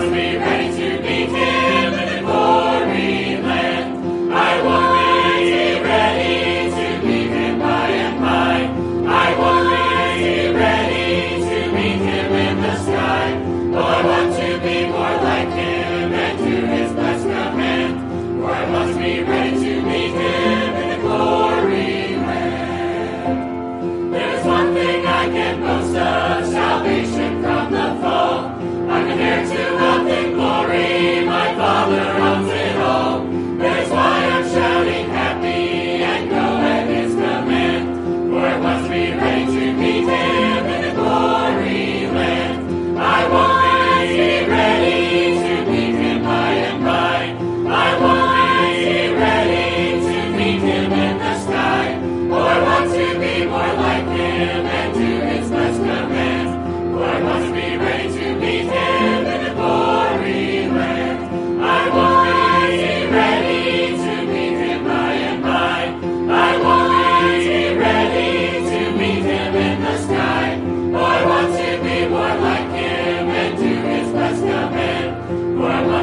must be ready to meet him in the glory land. I want be ready to meet him by and by. I want be ready to meet him in the sky. Oh, I want to be more like him and do his blessed command. For I must be ready to meet him in the glory land. There's one thing I can boast of, salvation from the fall. I'm an heir to wealth and glory, my Father owns it all. That's why I'm shouting happy and go at his command. For I must be ready to meet him in the glory land. I want be ready to meet him by and by. I want be ready to meet him in the sky. Oh, I want to be more like him and do his blessed command. For I must be ready to meet him in the glory land. I want be ready to meet him by and by. I want be ready to meet him in the sky. Oh, I want to be more like him and do his blessed command. For I